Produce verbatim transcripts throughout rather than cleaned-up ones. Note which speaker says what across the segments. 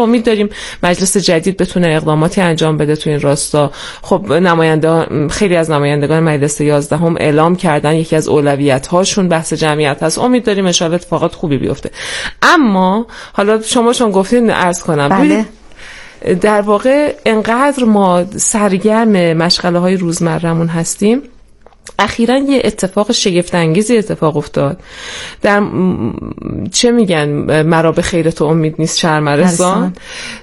Speaker 1: امید داریم مجلس جدید بتونه اقداماتی انجام بده تو این راستا. خب نماینده خیلی از نمایندگان مجلس یازدهم اعلام کردن یکی از اولویت هاشون بحث جمعیت هست. امید داریم ان شاءالله اتفاقات خوبی بیفته. اما حالا شما چون گفتین عرض کنم
Speaker 2: بله.
Speaker 1: در واقع انقدر ما سرگرم مشغله های روزمره‌مون هستیم، اخیراً یه اتفاق شگفت انگیزی اتفاق افتاد. در م... چه میگن مرا به خیر تو امید نیست شرم رسان.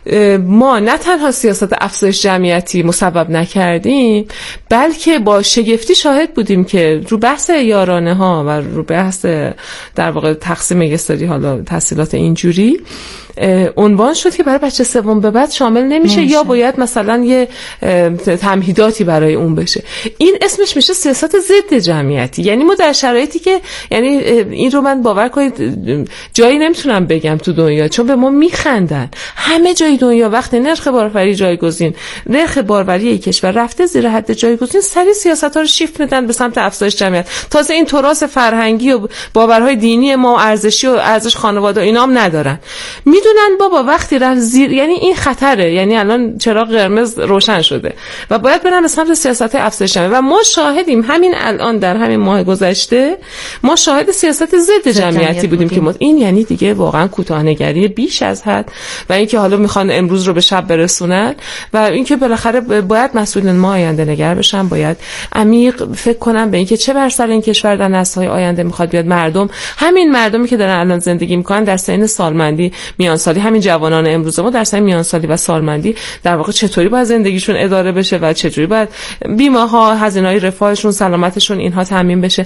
Speaker 1: ما نه تنها سیاست افزایش جمعیتی مصوب نکردیم، بلکه با شگفتی شاهد بودیم که رو بحث یارانه ها و رو بحث در واقع تقسیم یساری حالا تحصیلات اینجوری عنوان شد که برای بچه سوم به بعد شامل نمیشه, نمیشه یا باید مثلا یه تمهیداتی برای اون بشه. این اسمش میشه سیاست ضد جمعیتی. یعنی ما در شرایطی که یعنی این رو من باور کنید جایی نمیتونم بگم تو دنیا، چون به ما میخندن همه جای دنیا وقتی نرخ باروری جایگزین نرخ باروری کشور رفته زیر حد جایگزین، سری سیاست‌ها رو شیفت میدن به سمت افزایش جمعیت. تازه این تراث فرهنگی و باورهای دینی ما ارزشی و ارزش خانواده اینا هم ندارن. میدونن بابا وقتی رفت زیر، یعنی این خطره، یعنی الان چراغ قرمز روشن شده و باید برن به سمت سیاست افزایش جمعیت. و ما شاهدیم همین الان در همین ماه گذشته ما شاهد سیاست ضد جمعیتی بودیم که این یعنی دیگه واقعا کوتاه‌نگری بیش از حد و اینکه حالا میخوان امروز رو به شب برسونن و اینکه بالاخره باید مسئولین ما آینده نگر بشن، باید عمیق فکر کنن به اینکه چه بر سر این کشور در نسل‌های آینده میخواد بیاد. مردم همین مردمی که دارن الان زندگی میکنن در سن سالمندی میانسالی، همین جوانان امروز ما در سن میانسالی و سالمندی در واقع چطوری باید زندگیشون اداره بشه و چطوری باید بیمه ها، هزینه‌های رفاهشون، سلامتشون اینها تامین بشه.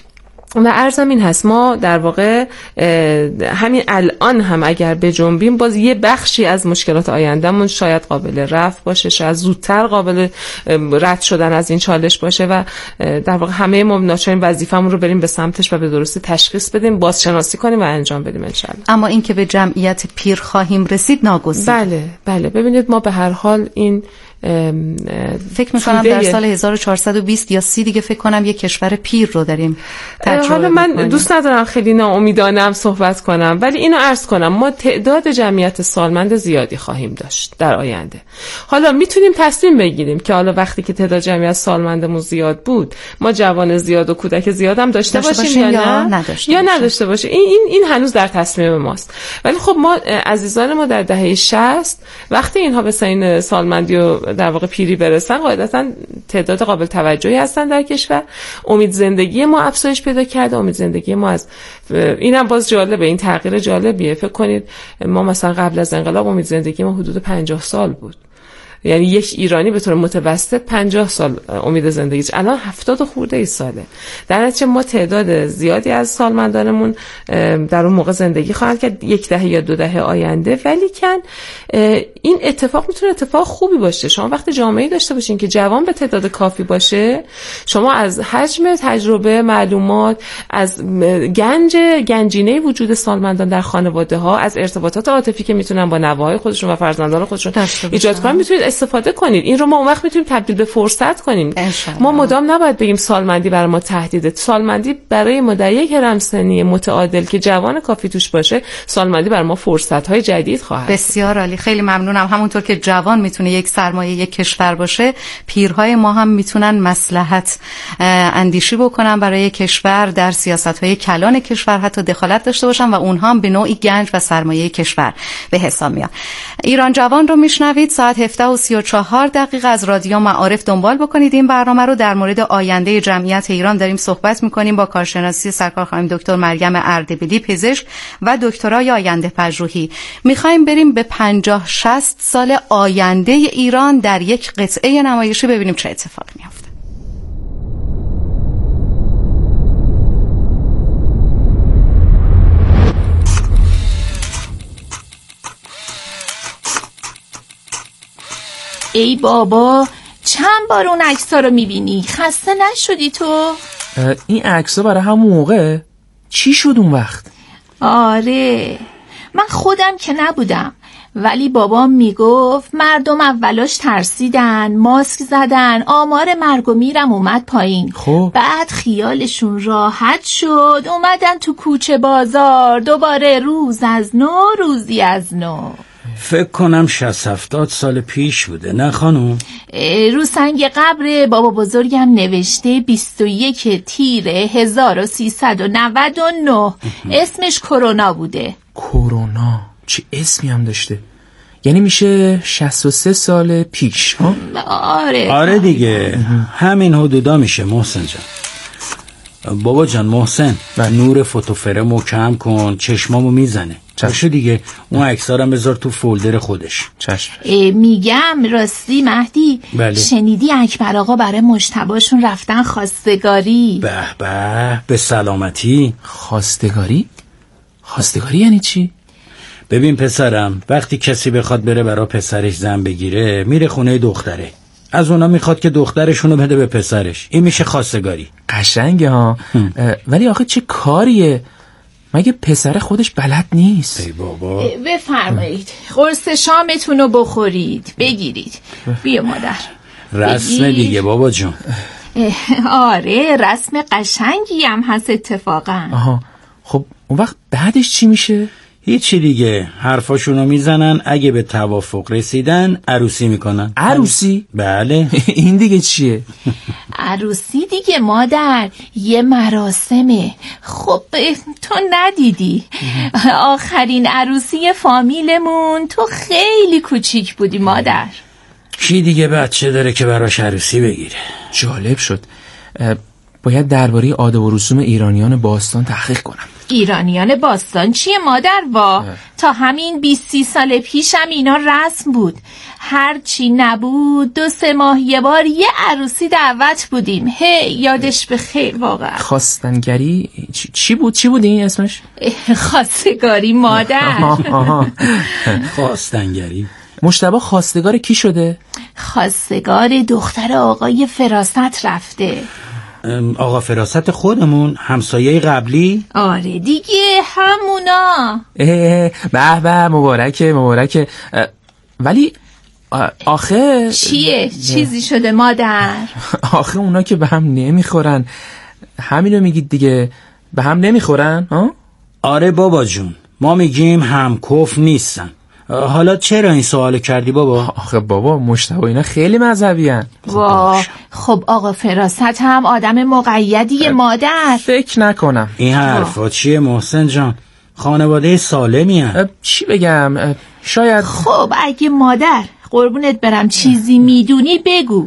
Speaker 1: و عرضم این هست ما در واقع همین الان هم اگر بجنبیم باز یه بخشی از مشکلات آیندهمون شاید قابل رفع باشه، شاید زودتر قابل رد شدن از این چالش باشه و در واقع همه ما ناچاریم وظیفمون رو بریم به سمتش و به درستی تشخیص بدیم، بازشناسی کنیم و انجام بدیم انشالله.
Speaker 2: اما این که به جمعیت پیر خواهیم رسید ناگزیر.
Speaker 1: بله بله ببینید ما به هر حال این
Speaker 2: فکر می‌کنم در سال هزار و چهارصد و بیست یا سی دیگه فکر کنم یک کشور پیر رو داریم تجربه.
Speaker 1: حالا من بکنیم. دوست ندارم خیلی ناامیدانم صحبت کنم، ولی اینو عرض کنم ما تعداد جمعیت سالمند زیادی خواهیم داشت در آینده. حالا میتونیم تصمیم بگیریم که حالا وقتی که تعداد جمعیت سالمندمون زیاد بود ما جوان زیاد و کودک زیاد هم داشته, داشته باشیم, باشیم یا نه
Speaker 2: نداشته
Speaker 1: یا نداشته باشیم. این این این هنوز در تصمیم ماست. ولی خب ما عزیزان ما در دهه شصت وقتی اینها به سن سالمندی و در واقع پیری برسن قاعدتاً تعداد قابل توجهی هستن در کشور. امید زندگی ما افزایش پیدا کرده. امید زندگی ما از اینم باز جالبه، این تغییر جالبیه. فکر کنید ما مثلا قبل از انقلاب امید زندگی ما حدود پنجاه سال بود، یعنی یک ایرانی به طور متوسط پنجاه سال امید زندگیش، الان هفتاد و خورده ای ساله. در نتیجه ما تعداد زیادی از سالمندانمون در اون موقع زندگی خواهند کرد، یک دهه یا دو دهه آینده. ولی کن این اتفاق میتونه اتفاق خوبی باشه. شما وقتی جامعه‌ای داشته باشین که جوان به تعداد کافی باشه، شما از حجم تجربه، معلومات، از گنج گنجینه وجود سالمندان در خانواده ها، از ارتباطات عاطفی که میتونن با نوه‌های خودشون و فرزندان خودشون ایجاد کنن میتونید استفاده کنید. این رو ما اون وقت میتونیم تبدیل به فرصت کنیم. ما مدام نباید بگیم سالمندی برای ما تهدیده. سالمندی برای ما در یک هرم سنی متعادل که جوان کافی توش باشه، سالمندی برای ما فرصت‌های جدید خواهد.
Speaker 2: بسیار عالی، خیلی ممنونم. همونطور که جوان میتونه یک سرمایه یک کشور باشه، پیرهای ما هم میتونن مصلحت اندیشی بکنن برای کشور، در سیاست‌های کلان کشور حتی دخالت داشته باشن و اونها هم به نوعی گنج و سرمایه کشور به حساب میان. ایران جوان رو میشنوید. ساعت هفده و سی و چهار دقیقه از رادیو معارف دنبال بکنید این برنامه رو. در مورد آینده جمعیت ایران داریم صحبت میکنیم با کارشناسی سرکار خانم دکتر مریم اردبیلی، پزشک و دکترای آینده پژوهی. میخوایم بریم به پنجاه شصت سال آینده ایران در یک قطعه نمایشی ببینیم چه اتفاقی میفته.
Speaker 3: ای بابا، چند بار اون عکس‌ها رو می‌بینی؟ خسته نشدی تو؟
Speaker 4: این عکس‌ها برای همون موقع چی شد اون وقت؟
Speaker 3: آره، من خودم که نبودم، ولی بابام میگفت مردم اولاش ترسیدن، ماسک زدن، آمار مرگ و میرم اومد پایین.
Speaker 4: خب
Speaker 3: بعد خیالشون راحت شد، اومدن تو کوچه بازار دوباره روز از نو، روزی از نو.
Speaker 5: فکر کنم شصت هفتاد سال پیش بوده، نه خانم؟
Speaker 3: رو سنگ قبر بابا بزرگم نوشته بیست و یک تیر هزار و سیصد و نود و نه. اسمش کرونا بوده.
Speaker 4: کرونا چه اسمی هم داشته. یعنی میشه شصت و سه سال پیش ها؟
Speaker 3: آره
Speaker 5: آره دیگه همین حدودا میشه محسن جان. بابا جان محسن و نور فوتوفرمو کم کن، چشمامو میزنه. چشم دیگه. اون عکسارم بذار تو فولدر خودش.
Speaker 4: چشم.
Speaker 3: میگم راستی مهدی،
Speaker 5: بله.
Speaker 3: شنیدی اکبر آقا برای مجتباشون رفتن خواستگاری؟
Speaker 5: به به به سلامتی.
Speaker 4: خواستگاری؟ خواستگاری یعنی چی؟
Speaker 5: ببین پسرم، وقتی کسی بخواد بره برا پسرش زن بگیره میره خونه دختره، از اونا میخواد که دخترشونو بده به پسرش. این میشه خواستگاری.
Speaker 4: قشنگه ها. ولی آخه چه کاریه؟ مگه پسر خودش بلد نیست؟
Speaker 5: ای بابا.
Speaker 3: بفرمایید قرص شامتون رو بخورید، بگیرید. بیا مادر.
Speaker 5: رسم دیگه بابا جون.
Speaker 3: آره رسم قشنگی هم هست اتفاقا.
Speaker 4: آها. خب اون وقت بعدش چی میشه؟
Speaker 5: هیچی دیگه، حرفاشونو میزنن، اگه به توافق رسیدن عروسی میکنن.
Speaker 4: عروسی؟
Speaker 5: بله.
Speaker 4: این دیگه چیه؟
Speaker 3: عروسی دیگه مادر، یه مراسمه. خب تو ندیدی آخرین عروسی فامیلمون تو خیلی کوچیک بودی مادر.
Speaker 5: کی دیگه بچه داره که براش عروسی بگیره؟
Speaker 4: جالب شد. باید درباره آداب و رسوم ایرانیان باستان تحقیق کنم.
Speaker 3: ایرانیان باستان چیه مادر وا؟ اه. تا همین بیست سی سال پیشم اینا رسم بود. هر چی نبود دو سه ماه یه بار یه عروسی دعوت بودیم. هی یادش بخیر واقعا.
Speaker 4: خواستنگری چی, چی بود؟ چی بود این اسمش؟
Speaker 3: خواستگاری مادر.
Speaker 5: خواستنگری.
Speaker 4: مجتبی خواستگار کی شده؟
Speaker 3: خواستگار دختر آقای فراست رفته.
Speaker 5: آقا فراست خودمون، همسایه قبلی؟
Speaker 3: آره دیگه همونا.
Speaker 4: به به مبارکه مبارکه. ولی آخه
Speaker 3: چیه؟ چیزی شده مادر؟
Speaker 4: آخه اونا که به هم نمیخورن. همینو میگید دیگه، به هم نمیخورن ها؟
Speaker 5: آره بابا جون، ما میگیم هم کف نیستن. حالا چرا این سوالو کردی بابا؟
Speaker 4: آخه بابا مجتبی اینا خیلی مذهبی ان.
Speaker 3: وا خب آقا فراست هم آدم مقیدیه مادر.
Speaker 4: فکر نکنم.
Speaker 5: این حرفا چیه محسن جان؟ خانواده سالمی هن.
Speaker 4: چی بگم؟ شاید.
Speaker 3: خب اگه مادر قربونت برم چیزی میدونی بگو.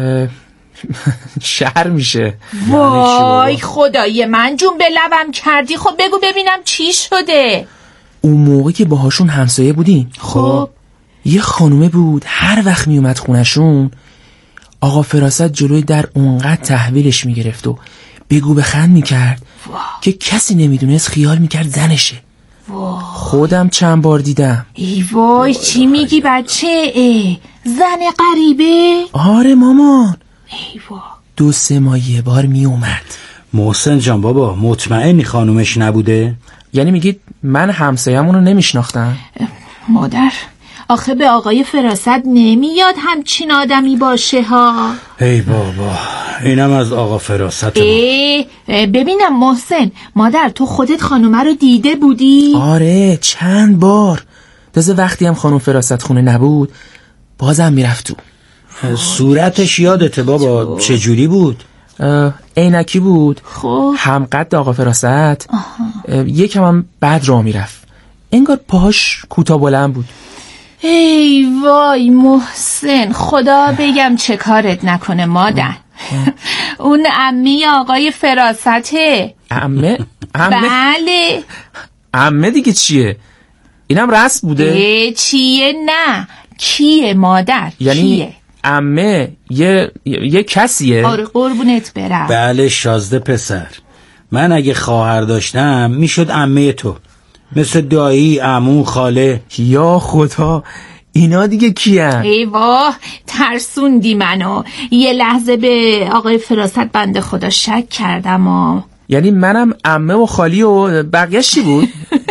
Speaker 4: شهر میشه.
Speaker 3: وای خدای من جون به لبم کردی. خب بگو ببینم چی شده.
Speaker 4: اون موقع که باهاشون همسایه بودیم،
Speaker 3: خب
Speaker 4: یه خانومه بود هر وقت میومد خونشون آقا فراست جلوی در اونقدر تحویلش میگرفت و بگو بخند میکرد که کسی نمیدونست، خیال میکرد زنشه.
Speaker 3: واه.
Speaker 4: خودم چند بار دیدم.
Speaker 3: ای وای چی میگی بچه؟ ای زن غریبه؟
Speaker 4: آره مامان.
Speaker 3: ای وای
Speaker 4: دو سه ماه یه بار میومد.
Speaker 5: محسن جان بابا مطمئنی خانومش نبوده؟
Speaker 4: یعنی میگید من همسایه‌مون رو نمیشناختم؟
Speaker 3: مادر آخه به آقای فراست نمیاد همچین آدمی باشه ها.
Speaker 5: ای بابا اینم از آقا فراست.
Speaker 3: ای ببینم محسن، مادر تو خودت خانومه رو دیده بودی؟
Speaker 4: آره چند بار. تازه وقتی هم خانوم فراست خونه نبود بازم میرفت تو.
Speaker 5: صورتش یادته بابا چجوری بود؟
Speaker 4: عینکی بود.
Speaker 3: خب
Speaker 4: هم قد آقا فراست. یکم هم بعد راه میرفت، انگار پاهاش کوتاه بلند بود.
Speaker 3: ای وای محسن، خدا بگم چه کارت نکنه مادر. اون عمی آقای فراسته.
Speaker 4: عمه؟ عمه؟
Speaker 3: بله.
Speaker 4: عمه دیگه چیه؟ اینم رسم بوده؟
Speaker 3: ای چیه؟ نه کیه مادر؟
Speaker 4: یعنی
Speaker 3: کیه؟
Speaker 4: عمه یه یه کسیه؟
Speaker 3: آره قربونت برم.
Speaker 5: بله شازده پسر، من اگه خواهر داشتم میشد عمه تو، مثل دایی، عمو، خاله.
Speaker 4: یا خدا اینا دیگه کیه؟
Speaker 3: ای واه ترسوندی منو. یه لحظه به آقای فراست بنده خدا شک کردم. آ.
Speaker 4: یعنی منم عمه و خالی و بقیه چی بود؟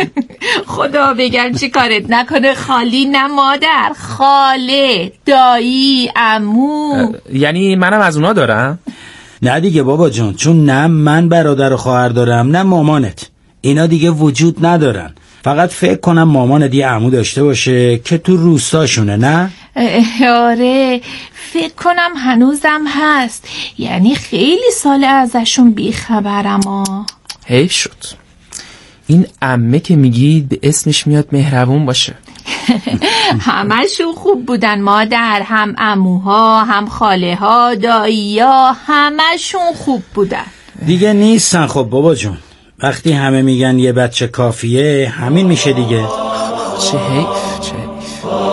Speaker 3: خدا بگم چی کارت نکنه. خالی نه مادر، خاله، دایی، عمو.
Speaker 4: یعنی منم از اونا دارم؟
Speaker 5: نه دیگه بابا جان، چون نه من برادر و خواهر دارم نه مامانت، اینا دیگه وجود ندارن. فقط فکر کنم مامان دی عمو داشته باشه که تو روستاشونه، نه؟
Speaker 3: آره فکر کنم هنوزم هست، یعنی خیلی سال ازشون بیخبرم. ها
Speaker 4: حیف شد. این عمه که میگید به اسمش میاد مهربون باشه.
Speaker 3: همشون خوب بودن مادر، هم عموها هم خاله ها دایی ها، همشون خوب بودن.
Speaker 5: دیگه نیستن. خب بابا جون، وقتی همه میگن یه بچه کافیه همین میشه دیگه.
Speaker 4: چه حیف چه حیف.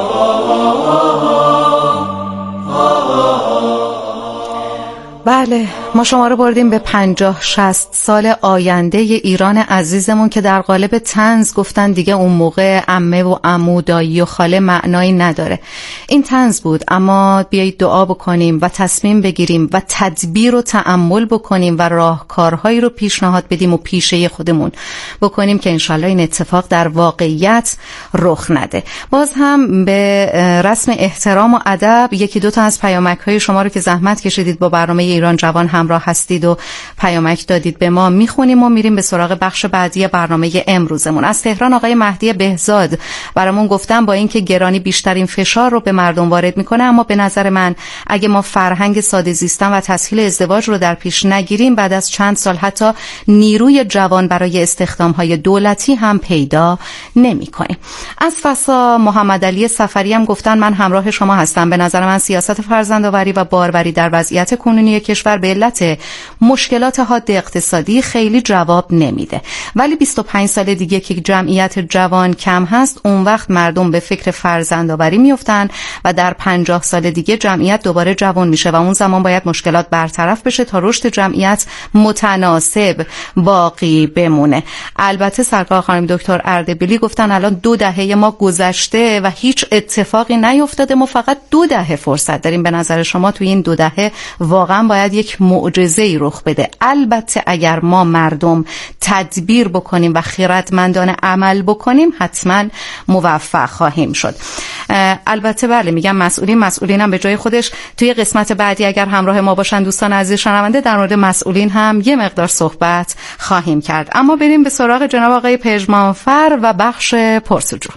Speaker 2: بله، ما شما رو بردیم به پنجاه شصت سال آینده ی ایران عزیزمون که در قالب طنز گفتن دیگه اون موقع عمه و عمو دایی و خاله معنایی نداره. این طنز بود، اما بیایید دعا بکنیم و تصمیم بگیریم و تدبیر و تأمل بکنیم و راهکارهایی رو پیشنهاد بدیم و پیشه خودمون بکنیم که انشالله این اتفاق در واقعیت رخ نده. باز هم به رسم احترام و ادب یکی دو تا از پیامک‌های شما رو که زحمت کشیدید با برنامه ایران جوان همراه هستید و پیامک دادید به ما میخونیم و میریم به سراغ بخش بعدی برنامه امروزمون. از تهران آقای مهدی بهزاد برامون گفتن با اینکه گرانی بیشترین فشار رو به مردم وارد میکنه، اما به نظر من اگه ما فرهنگ ساده زیستن و تسهیل ازدواج رو در پیش نگیریم، بعد از چند سال حتی نیروی جوان برای استخدام‌های دولتی هم پیدا نمی‌کنیم. از فسا محمد علی سفری هم گفتن من همراه شما هستم. به نظر من سیاست فرزندآوری و باروری در وضعیت کنونی کشور به علت مشکلات حاد اقتصادی خیلی جواب نمیده، ولی بیست و پنج سال دیگه که جمعیت جوان کم هست، اون وقت مردم به فکر فرزندآوری میافتن و در پنجاه سال دیگه جمعیت دوباره جوان میشه و اون زمان باید مشکلات برطرف بشه تا رشد جمعیت متناسب باقی بمونه. البته سرکار خانم دکتر اردبیلی گفتن الان دو دهه ما گذشته و هیچ اتفاقی نیفتاده، ما فقط دو دهه فرصت داریم. به نظر شما توی این دو دهه واقعا باید یک معجزه‌ای رخ بده. البته اگر ما مردم تدبیر بکنیم و خردمندانه عمل بکنیم حتما موفق خواهیم شد. البته بله میگم مسئولین مسئولین هم به جای خودش. توی قسمت بعدی اگر همراه ما باشن دوستان عزیز شنونده، در مورد مسئولین هم یه مقدار صحبت خواهیم کرد. اما بریم به سراغ جناب آقای پژمانفر و بخش پرسجو.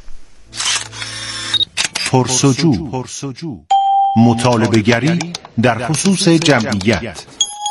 Speaker 6: پرسجو مطالبه گری در خصوص جمعیت.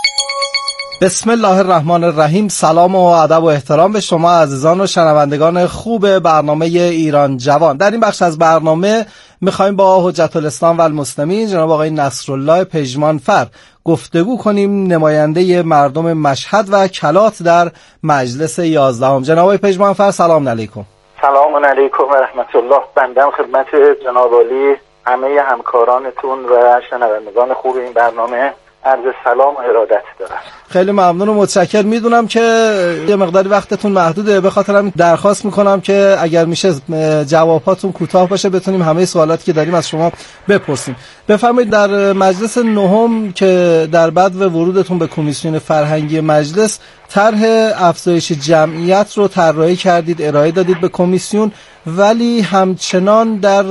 Speaker 7: بسم الله الرحمن الرحیم. سلام و ادب و احترام به شما عزیزان و شنوندگان خوب برنامه ایران جوان. در این بخش از برنامه میخوایم با حجت الاسلام و المسلمین جناب آقای نصرالله پژمانفر گفتگو کنیم، نماینده مردم مشهد و کلات در مجلس یازدهم. جناب آقای پژمانفر سلام علیکم.
Speaker 8: سلام علیکم و رحمت الله. بنده خدمت جناب عالی همه همکارانتون و شنوندگان خوب این برنامه عرض سلام و ارادت دارم.
Speaker 7: خیلی ممنون و متشکر. میدونم که یه مقداری وقتتون محدوده، به خاطر همین درخواست میکنم که اگر میشه جواباتون کوتاه باشه بتونیم همه سوالاتی که داریم از شما بپرسیم. بفرمایید در مجلس نهم که در بعد ورودتون به کمیسیون فرهنگی مجلس طرح افزایش جمعیت رو طراحی کردید، ارائه دادید به کمیسیون، ولی همچنان در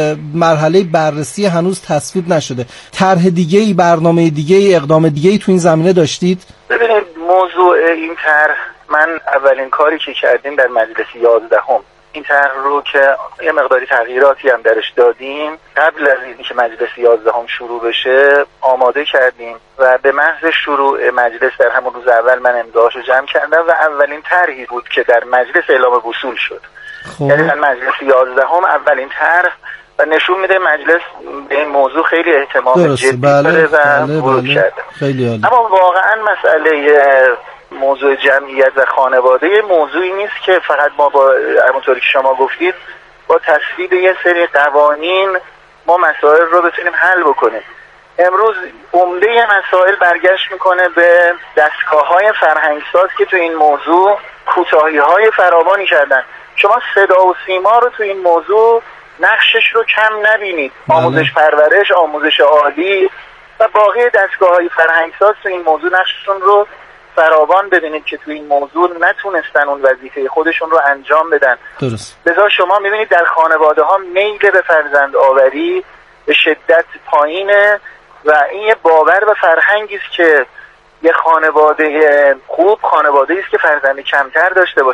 Speaker 7: مرحله بررسی هنوز تصویب نشده. طرح دیگه‌ای، برنامه دیگه‌ای، اقدام دیگه‌ای تو این زمینه داشتید؟
Speaker 8: ببینید موضوع این طرح، من اولین کاری که کردیم در مجلس یازدهم این طرح رو که یه مقداری تغییراتی هم درش دادیم، قبل از اینکه مجلس یازدهم شروع بشه آماده کردیم و به محض شروع مجلس در همون روز اول من امضاهاشو جمع کردم و اولین طرحی بود که در مجلس اعلام وصول شد. خب. یعنی در مجلس یازدهم اولین طرح و نشون میده مجلس به این موضوع خیلی اهتمام جدی
Speaker 7: بله،
Speaker 8: داره و
Speaker 7: بله،
Speaker 8: ورود
Speaker 7: بله.
Speaker 8: کرده.
Speaker 7: خیلی عالی.
Speaker 8: اما واقعا مسئله موضوع جمعیت و خانواده موضوعی نیست که فقط ما با همونطوری که شما گفتید با تصویب یه سری قوانین ما مسائل رو بتونیم حل بکنیم. امروز عمده مسائل برگشت میکنه به دستگاه‌های فرهنگساز که تو این موضوع کوتاهی‌های فراوانی کردن. شما صدا و سیما رو تو این موضوع نقشش رو کم نبینید. آموزش پرورش، آموزش عالی و باقی دستگاه‌های فرهنگساز تو این موضوع نقششون رو فراوان ببینید که تو این موضوع نتونستن اون وظیفه خودشون رو انجام بدن.
Speaker 7: درست.
Speaker 8: لذا شما میبینید در خانواده ها میل به فرزند آوری به شدت پایینه و این یه باور و فرهنگی است که یه خانواده خوب خانواده است که فرزند کمتر داشته باشه.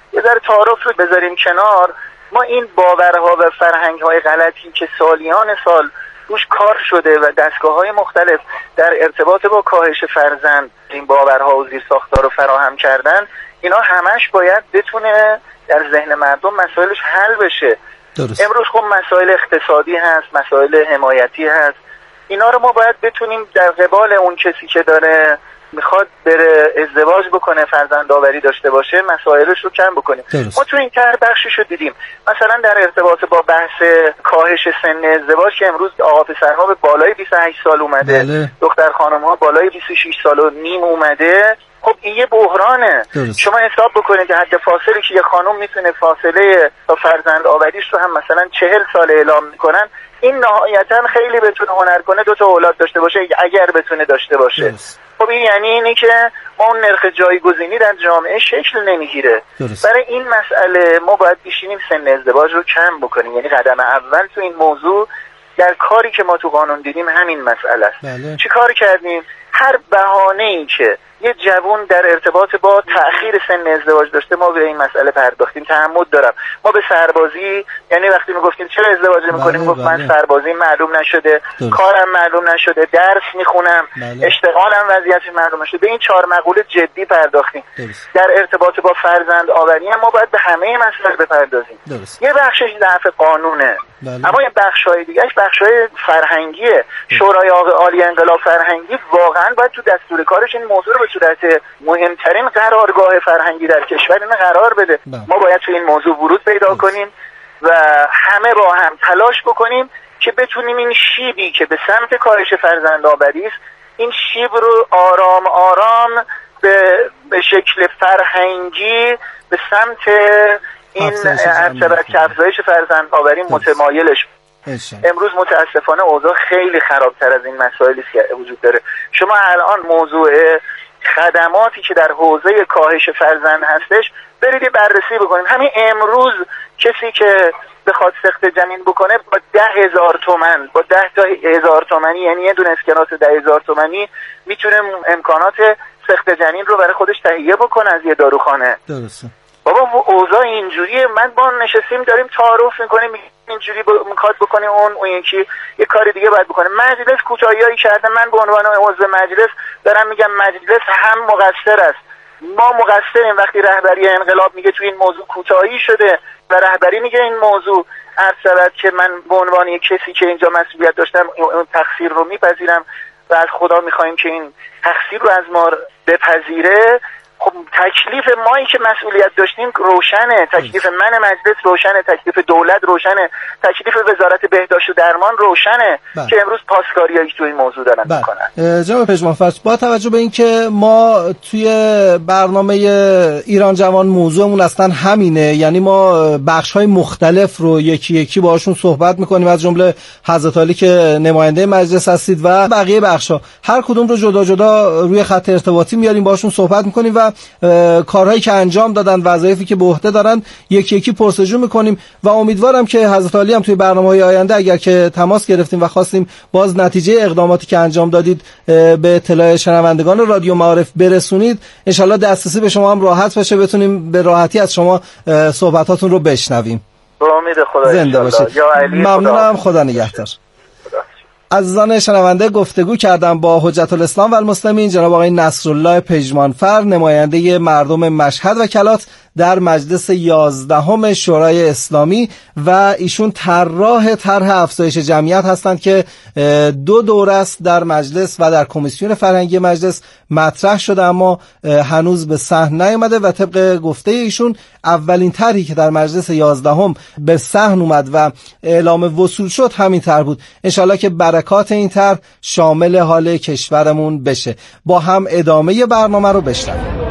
Speaker 8: یه ذره تعارف رو بذاریم کنار. ما این باورها و فرهنگ‌های غلطی که سالیان سال روش کار شده و دستگاه‌های مختلف در ارتباط با کاهش فرزند این باورها و زیرساخت‌ها رو فراهم کردن، اینا همش باید بتونه در ذهن مردم مسائلش حل بشه. درست. امروز خب مسائل اقتصادی هست، مسائل حمایتی هست، اینا رو ما باید بتونیم در قبال اون کسی که داره میخواد بره ازدواج بکنه، فرزند آوری داشته باشه، مسائلش رو کم بکنیم. درست. ما تو این طرح بخشش رو دیدیم، مثلا در ارتباط با بحث کاهش سن ازدواج که امروز آقا پسرها به بالای بیست و هشت سال اومده، بله. دختر خانم‌ها بالای بیست و شش سال و نیم اومده. خب این یه بحرانه. درست. شما حساب بکنید که حد فاصله که یه خانم میتونه فاصله تا فرزند آوریش رو هم مثلا چهل سال اعلام میکنن، این نهایتا خیلی بتونه هنر کنه دو تا اولاد داشته باشه اگر بتونه داشته باشه. درست. خب این یعنی اینه که ما اون نرخ جایگزینی در جامعه شکل نمیگیره. برای این مسئله ما باید بشینیم سن ازدواج رو کم بکنیم. یعنی قدم اول تو این موضوع در کاری که ما تو قانون دیدیم همین مسئله است. بله. چی کار کردیم؟ هر بهانه‌ای که یه جوون در ارتباط با تأخیر سن ازدواج داشته ما به این مسئله پرداختیم. تعمد دارم، ما به سربازی، یعنی وقتی میگفتیم چرا ازدواج میکنیم، گفت من سربازی معلوم نشده، دلست. کارم معلوم نشده، درس میخونم، بله. اشتغالم وضعیتش معلوم نشده. به این چهار مقوله جدی پرداختیم. دلست. در ارتباط با فرزند آوری هم ما باید به همه مسائل بپردازیم. دلست. یه بخشش ضعف قانونه، بله. اما یه بخشای دیگهش بخشای فرهنگیه. شورای عالی انقلاب فرهنگی واقعا باید تو دستور کارش این موضوع رو به صورت مهمترین قرارگاه فرهنگی در کشور اینو قرار بده. با. ما باید تو این موضوع ورود پیدا کنیم و همه با هم تلاش بکنیم که بتونیم این شیبی که به سمت کاهش فرزندآوری است، این شیب رو آرام آرام به به شکل فرهنگی به سمت این افزایش فرزندآوری متمایلش. امروز متاسفانه اوضاع خیلی خرابتر از این مسائلی که وجود داره. شما الان موضوع خدماتی که در حوزه کاهش فرزند هستش برید بررسی بکنید. همین امروز کسی که بخواد سخت جنین بکنه با ده هزار تومن، با ده تا هزار تومنی، یعنی یه دونه اسکناس ده هزار تومنی میتونه امکانات سخت جنین رو برای خودش تهیه بکنه از یه داروخانه. درسته. بابا اوضاع اینجوریه. من با نشستیم داریم تعارف میکنیم اینجوری میخواد بکنه، اون اون یکی یه کار دیگه باید بکنه. مجلس کوتاهیایی کرده. من به عنوان عضو مجلس دارم میگم مجلس هم مقصر است. ما مقصریم وقتی رهبری انقلاب میگه تو این موضوع کوتاهی شده و رهبری میگه این موضوع عرض شود که من به عنوان یک کسی که اینجا مسئولیت داشتم اون تقصیر رو میپذیرم و از خدا میخوایم که این تقصیر رو از ما بپذیره. خب تکلیف مایی که مسئولیت داشتیم روشنه، تکلیف من مجلس روشنه، تکلیف دولت روشنه، تکلیف وزارت بهداشت و درمان روشنه. بله. که امروز پاسکاریایی تو این موضوع دارن بله. میکنن.
Speaker 7: جناب پژمانفر، با توجه به اینکه ما توی برنامه ایران جوان موضوعمون اصلا همینه، یعنی ما بخش‌های مختلف رو یکی یکی باهاشون صحبت میکنیم، از جمله حضرت علی که نماینده مجلس هستید و بقیه بخش‌ها، هر کدوم رو جدا جدا روی خط ارتباطی میاریم باهاشون صحبت میکنیم و کارهایی که انجام دادن، وظایفی که به عهده دارن یکی یکی پرسجو میکنیم و امیدوارم که حضرت علی هم توی برنامه‌های آینده اگر که تماس گرفتیم و خواستیم باز نتیجه اقداماتی که انجام دادید به اطلاع شنوندگان رادیو معارف برسونید، انشالله دسترسی به شما هم راحت بشه، بتونیم به راحتی از شما صحبتاتون رو بشنویم.
Speaker 8: به امید خدا.
Speaker 7: زنده باشید. ممنونم. خدا نگهدار. عزیزان شنونده، گفتگو کردم با حجت الاسلام و المسلمین جناب آقای نصرالله پژمانفر، نماینده مردم مشهد و کلات در مجلس یازدهم شورای اسلامی و ایشون طراح طرح افزایش جمعیت هستند که دو دوره است در مجلس و در کمیسیون فرهنگی مجلس مطرح شده اما هنوز به صحن نیامده و طبق گفته ایشون اولین طرحی که در مجلس یازدهم به صحن اومد و اعلام وصول شد همین طرح بود. انشالله که برکات این طرح شامل حال کشورمون بشه. با هم ادامه برنامه رو بشنویم.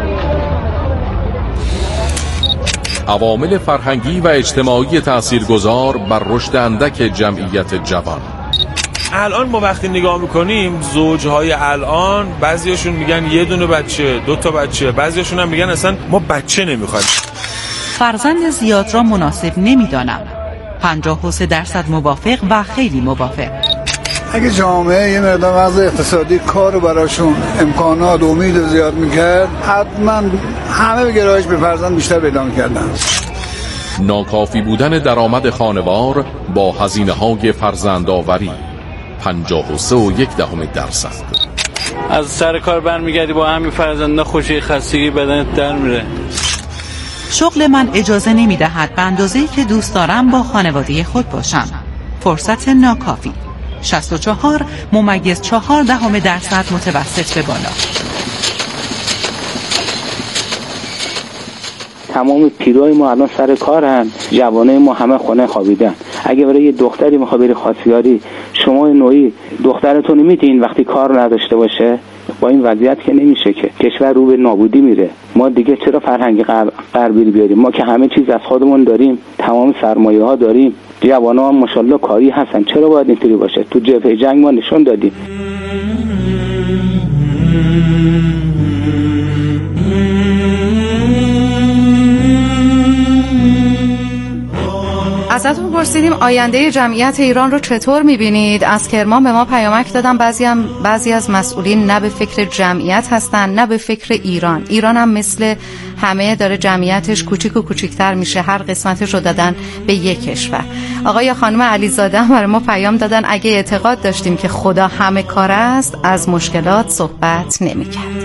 Speaker 9: عوامل فرهنگی و اجتماعی تاثیرگذار بر رشد اندک جمعیت جوان.
Speaker 10: الان ما وقتی نگاه میکنیم زوجهای الان بعضیاشون میگن یه دونه بچه، دو تا بچه، بعضیاشون هم میگن اصلا ما بچه نمیخوایم.
Speaker 11: فرزند زیاد را مناسب نمیدانم. پنجاه و سه درصد موافق و خیلی موافق.
Speaker 12: اگه جامعه یه مقدار وضع اقتصادی کار رو براشون امکانات و امید زیاد میکرد، حتما همه به گرایش به فرزند بیشتر پیدا میکردن.
Speaker 9: ناکافی بودن درآمد خانوار با هزینه‌های فرزندآوری پنجاه و سه و یک دهم درصد.
Speaker 13: از سر کار برمیگردی با همین فرزنده خوشی خستگی بدنت در میره.
Speaker 11: شغل من اجازه نمیدهد به اندازه‌ای که دوست دارم با خانواده خود باشم. فرصت ناکافی. شصت و چهار ممیز چهار دهم درصد متوسط به بالا.
Speaker 14: تمام پیرای ما الان سر کارن، جوانای ما همه خونه خوابیدن. اگه برای یه دختری میخوای بری خواستگاری، شما نوعی دخترتون میدین وقتی کار نداشته باشه؟ با این وضعیت که نمیشه، که کشور رو به نابودی میره. ما دیگه چرا فرهنگی غربی بیاریم؟ ما که همه چیز از خودمون داریم، تمام سرمایه ها داریم، جوانا هم ماشاءالله کاری هستن، چرا باید اینطوری باشه؟ تو جبهه جنگ ما نشون دادیم.
Speaker 2: ازتون پرسیدیم آینده جمعیت ایران رو چطور میبینید؟ از کرمان به ما پیامک دادن بعضی هم بعضی از مسئولین نه به فکر جمعیت هستن نه به فکر ایران. ایران هم مثل همه داره جمعیتش کوچیک و کوچیکتر میشه، هر قسمتش رو دادن به یک کشور. آقای یا خانم علیزاده برای ما پیام دادن اگه اعتقاد داشتیم که خدا همه کار است، از مشکلات صحبت نمی‌کرد.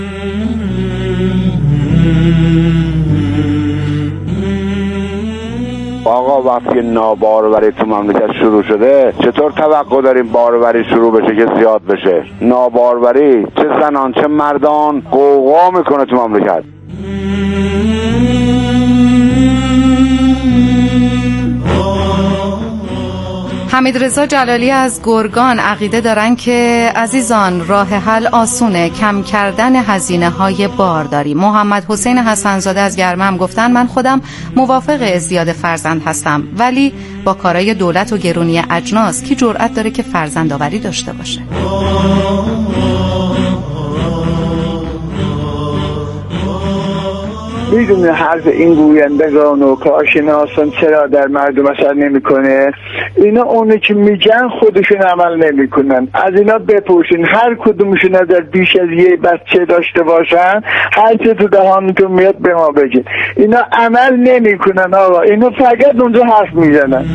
Speaker 15: آقا وقتی ناباروری تو مملکت شروع شده، چطور توقع داریم باروری شروع بشه که زیاد بشه؟ ناباروری چه زنان چه مردان قوقا میکنه تو مملکت.
Speaker 2: حمید رضا جلالی از گرگان عقیده دارن که عزیزان راه حل آسونه، کم کردن هزینه های بارداری. محمد حسین حسنزاده از گرمه گفتن من خودم موافق ازدیاد فرزند هستم، ولی با کارهای دولت و گرونی اجناس کی جرأت داره که فرزند آوری داشته باشه؟
Speaker 16: میدونه حرف این گویندگان و کارشناسان چرا در مردم اثر نمیکنه؟ اینا اونو که میگن خودشون عمل نمیکنن. از اینا بپرسین، هر کدومشون اگر بیش از یه بچه داشته باشن هر چه تو دهانتون میاد به ما بگین. اینا عمل نمیکنن آقا، اینا فقط اونجا حرف میزنن.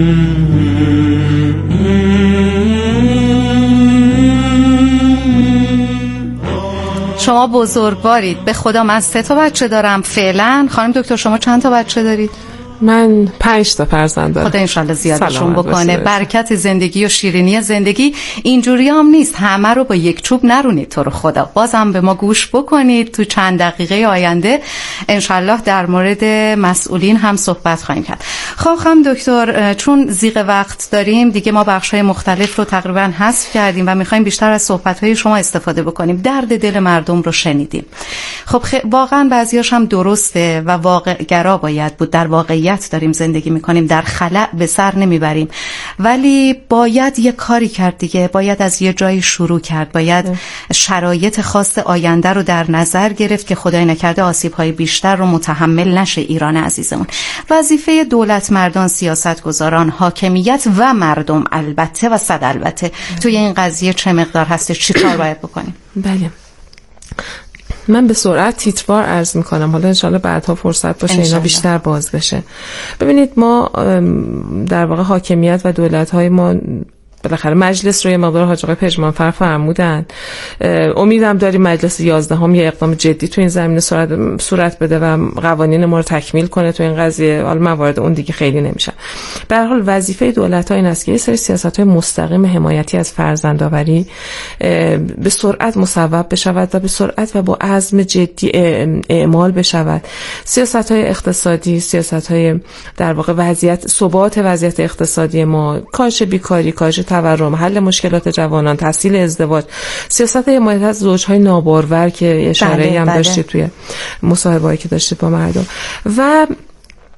Speaker 2: شما بزرگوارید، به خدا من سه تا بچه دارم فعلا. خانم دکتر شما چند تا بچه دارید؟
Speaker 1: من پنج تا فرزند دارم.
Speaker 2: خدا انشالله زیادشون بکنه. برکت زندگی و شیرینی زندگی اینجوری هم نیست، همه رو با یک چوب نرونید تو رو خدا. بازم به ما گوش بکنید، تو چند دقیقه آینده انشالله در مورد مسئولین هم صحبت خواهیم کرد. خب خانم دکتر چون زیغ وقت داریم دیگه، ما بخش‌های مختلف رو تقریبا حذف کردیم و می‌خوایم بیشتر از صحبت‌های شما استفاده بکنیم. درد دل مردم رو شنیدیم. خب خ... واقعا بعضیاش هم درسته و واقع‌گرا باید بود. در واقعیت داریم زندگی میکنیم، در خلأ به سر نمیبریم، ولی باید یه کاری کرد دیگه، باید از یه جایی شروع کرد، باید ده. شرایط خاص آینده رو در نظر گرفت که خدای نکرده آسیب‌های بیشتر رو متحمل نشه ایران عزیزمون. وظیفه دولت مردان، سیاستگزاران، حاکمیت و مردم البته و صد البته توی این قضیه چه مقدار هست، چی کار باید بکنیم؟
Speaker 1: بله، من به سرعت تیتروار عرض میکنم، حالا انشالله بعدها فرصت باشه اینا بیشتر باز بشه. ببینید ما در واقع حاکمیت و دولت‌های ما بالاخره مجلس رو یه مقدار حاج آقای پژمانفر فرمودن. امیدم داریم مجلس یازدهم یه اقدام جدی تو این زمینه صورت صورت بده و قوانین ما رو تکمیل کنه تو این قضیه. حالا موارد اون دیگه خیلی نمیشه. به هر حال وظیفه دولت‌ها این است که یه سری سیاست‌های مستقیم حمایتی از فرزندآوری به سرعت مصوب بشود و به سرعت و با عزم جدی اعمال بشود. سیاست‌های اقتصادی، سیاست‌های در واقع وضعیت ثبات وضعیت اقتصادی ما، کاهش بیکاری، کاهش تورم، حل مشکلات جوانان، تسهیل ازدواج، سیاست حمایت از زوجهای نابارور که اشاره هم داشتید توی مصاحبه‌ای که داشتید با مردم، و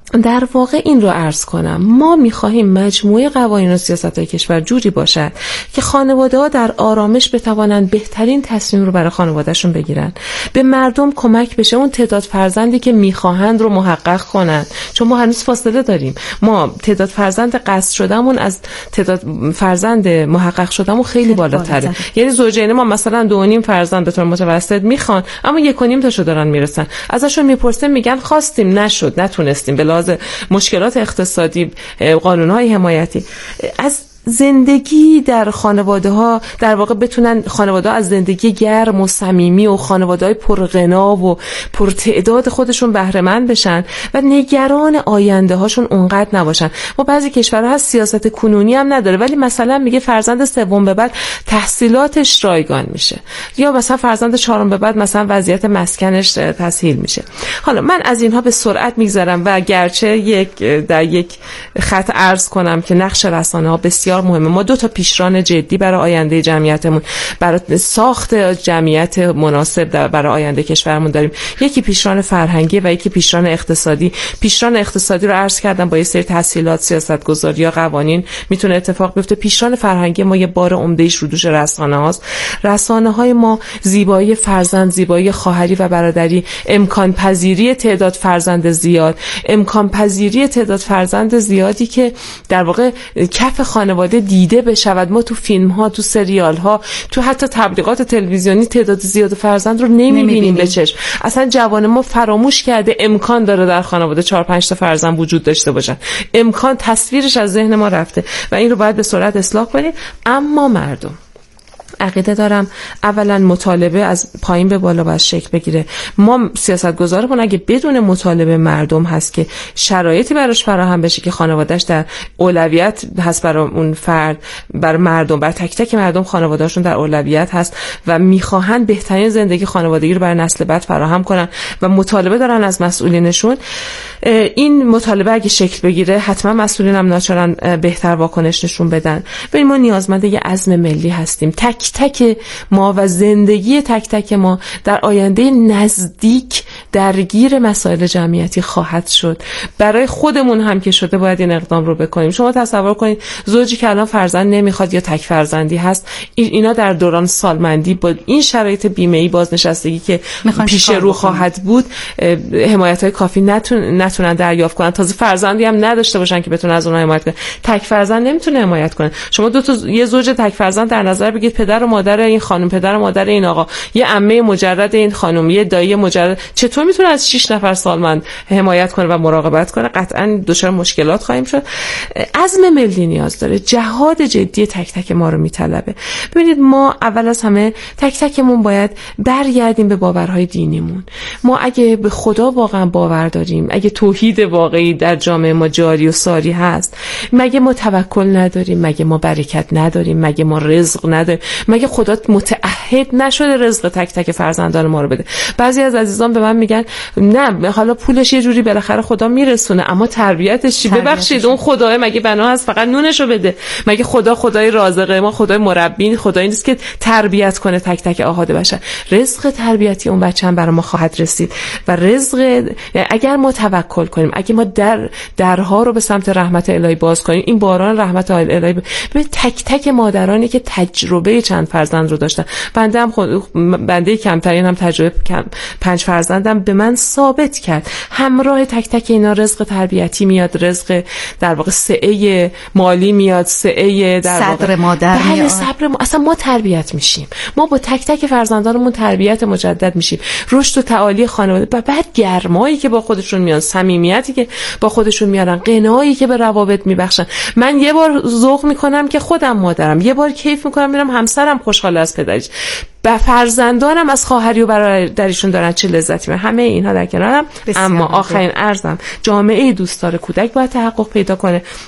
Speaker 1: در واقع این رو عرض کنم، ما می‌خواهیم مجموعه قوانین و سیاست‌های کشور جوری باشد که خانواده‌ها در آرامش بتوانند بهترین تصمیم رو برای خانواده‌شون بگیرن، به مردم کمک بشه اون تعداد فرزندی که می‌خواهند رو محقق کنند، چون ما هنوز فاصله داریم. ما تعداد فرزند قصد شدهمون از تعداد فرزند محقق شدهمون خیلی بالاتره. یعنی زوجین ما مثلا دو و نیم فرزند به طور متوسط میخوان، اما یک و نیم تاشو دارن میرسن. ازشون میپرسیم میگن خواستیم نشد، نتونستیم، به لحاظ مشکلات اقتصادی، قانون‌های حمایتی. از زندگی در خانواده ها در واقع بتونن خانواده ها از زندگی گرم و صمیمی و خانواده های پرغنا و پرتعداد خودشون بهره مند بشن و نگران آینده هاشون اونقدر نباشن. ما بعضی کشورها هست سیاست کنونی هم نداره، ولی مثلا میگه فرزند سوم به بعد تحصیلاتش رایگان میشه، یا مثلا فرزند چهارم به بعد مثلا وضعیت مسکنش تسهیل میشه. حالا من از اینها به سرعت میگذرم و گرچه یک در یک خط عرض کنم که نقش رسانه ها بسیار مهمه. ما دو تا پیشران جدی برای آینده جمعیتمون، برای ساخت جمعیت مناسب برای آینده کشورمون داریم. یکی پیشران فرهنگی و یکی پیشران اقتصادی. پیشران اقتصادی رو عرض کردم، با یه سری تسهیلات، سیاست‌گذاری یا قوانین میتونه اتفاق بیفته. پیشران فرهنگی ما یه بار عمده‌ایش رو دوش رسانه هاست. رسانه های ما زیبایی فرزند، زیبایی خواهری و برادری، امکان پذیری تعداد فرزند زیاد، امکان پذیری تعداد فرزند زیادی که در واقع کف خانواده دیده بشود. ما تو فیلم ها، تو سریال ها، تو حتی تبلیغات تلویزیونی تعداد زیاد فرزند رو نمیبینیم به چشم. اصلا جوان ما فراموش کرده امکان داره در خانواده چهار پنج تا فرزند وجود داشته باشن. امکان تصویرش از ذهن ما رفته و این رو باید به سرعت اصلاح کنیم. اما مردم، عقیده دارم اولا مطالبه از پایین به بالا باید شکل بگیره. ما سیاستگزارمون اگه بدون مطالبه مردم هست که شرایطی براش فراهم بشه که خانواده‌اش در اولویت هست برای اون فرد، برای مردم، برای تک تک مردم خانواده‌اشون در اولویت هست و میخواهن بهترین زندگی خانوادگی رو برای نسل بعد فراهم کنن و مطالبه دارن از مسئولینشون، این مطالبه اگه شکل بگیره حتما مسئولین هم ناچارن بهتر واکنش نشون بدن. ببین ما نیازمند یه عزم ملی هستیم. تک تک ما و زندگی تک تک ما در آینده نزدیک درگیر مسائل جمعیتی خواهد شد. برای خودمون هم که شده باید این اقدام رو بکنیم. شما تصور کنید زوجی که الان فرزند نمیخواد یا تک فرزندی هست، اینا در دوران سالمندی با این شرایط بیمه‌ای بازنشستگی که پیش رو خواهد بود حمایت‌های کافی نتون نتونن دریافت کنن، تازه فرزندی هم نداشته باشن که بتونن از اونها حمایت کنن. تک فرزند نمیتونه حمایت کنه. شما دو تا یه زوج تک فرزند در نظر بگید، پدر و مادر این خانم، پدر و مادر این آقا، یه عمه مجرد این خانم، یه دایی مجرد، چطور میتونه از شش نفر سالمند حمایت کنه و مراقبت کنه؟ قطعا دچار مشکلات خواهیم شد. عزم ملی نیاز داره، جهاد جدی تک تک ما رو میطلبه. ببینید ما اول از همه تک تکمون باید برگردیم به باورهای دینیمون. ما اگه به خدا واقعا باور داریم، اگه توحید واقعی در جامعه ما جاری و ساری هست، مگه ما توکل نداریم؟ مگه ما برکت نداریم؟ مگه ما رزق نداریم؟ مگه خدا متعهد نشده رزق تک تک فرزندان ما رو بده؟ بعضی از عزیزان به من میگن نه حالا پولش یه جوری بالاخره خدا میرسونه، اما تربیتش چی؟ ببخشید اون خدای مگه بنا هست فقط نونشو بده؟ مگه خدا خدای رازقه؟ ما خدای مربی خدایی نیست که تربیت کنه تک تک آحاد بشن. رزق تربیتی اون بچه‌ام برای ما خواهد رسید و رزق اگر ما توکل کنیم، اگه ما در درها رو به سمت رحمت الهی باز کنیم، این باران رحمت الهی به تک تک مادرانی که تجربه چند فرزند رو داشتن، بنده هم خود بنده کمترین هم تجربه کم پنج فرزندم به من ثابت کرد همراه تک تک اینا رزق تربیتی میاد، رزق در واقع سعه مالی میاد، سعه در واقع
Speaker 2: صبر مادر
Speaker 1: بله
Speaker 2: میاد.
Speaker 1: صبر ما... اصلا ما تربیت میشیم، ما با تک تک فرزندانمون تربیت مجدد میشیم، رشد و تعالی خانواده و بعد گرمایی که با خودشون میان، صمیمیتی که با خودشون میارن، قنایی که به روابط میبخشن. من یه بار ذوق میکنم که خودم مادرم، یه بار کیف میکنم میرم همسرم خوشحال از پدرش، و فرزندانم از خواهری و برادریشون دارن چه لذتی میبرن. همه اینها در کنارم. اما آخرین عرضم، جامعه دوستدار کودک باید تحقق پیدا کنه.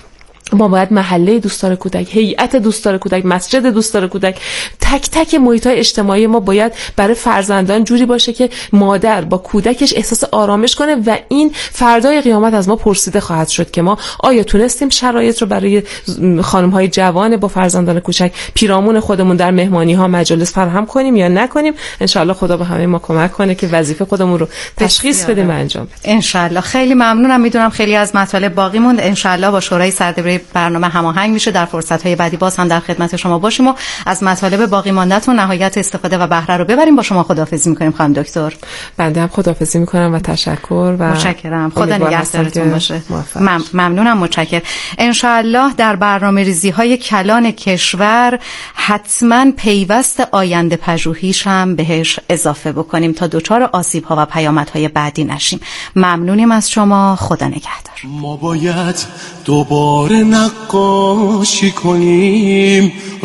Speaker 1: ما باید محله دوستدار کودک، هیئت دوستدار کودک، مسجد دوستدار کودک، تک تک محیط‌های اجتماعی ما باید برای فرزندان جوری باشه که مادر با کودکش احساس آرامش کنه و این فردای قیامت از ما پرسیده خواهد شد که ما آیا تونستیم شرایط رو برای خانم‌های جوان با فرزندان کوچک پیرامون خودمون در مهمانی‌ها مجالس فراهم کنیم یا نکنیم. انشالله خدا به همه ما کمک کنه که وظیفه خودمون رو تشخیص بدیم و انجام بدیم.
Speaker 2: انشالله. خیلی ممنونم. میدونم خیلی از مطالب باقی موند. انشالله با شورای سردبیر برنامه هماهنگ میشه. در فرصت‌های بعدی باز هم در خدمت شما باشیم و از مطالب باقی مانده‌تون نهایت استفاده و بهره رو ببریم. با شما خداحافظی می‌کنیم خانم دکتر.
Speaker 1: بنده هم خداحافظی می‌کنم و تشکر و
Speaker 2: متشکرم. خدا نگهدارتون باشه. مم... ممنونم. متشکرم. انشالله در برنامه‌ریزی‌های کلان کشور حتما پیوست آینده پژوهیش هم بهش اضافه بکنیم تا دچار آسیب‌ها و پیامدهای بعدی نشیم. ممنونیم از شما. خدا نگهدار.
Speaker 17: ما باید دوباره نقاشی کنیم